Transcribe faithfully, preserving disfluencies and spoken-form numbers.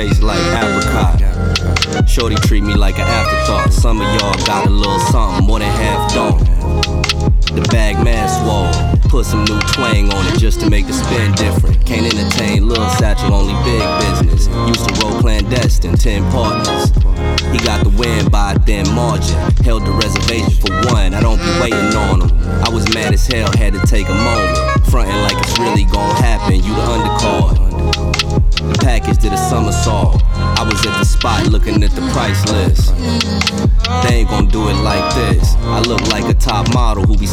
taste like apricot. Shorty treat me like an afterthought. Some of y'all got a little something, more than half don't. The bag mad swole, put some new twang on it just to make the spin different. Can't entertain Lil Satchel, only big business. Used to roll clandestine, ten partners. He got the win by a thin margin. Held the reservation for one, I don't be waiting on him. I was mad as hell, had to take a moment. Frontin' like it's really gon' happen, you the undercard. The package did a somersault. I was at the spot looking at the price list. They ain't gon' do it like this. I look like a top model who be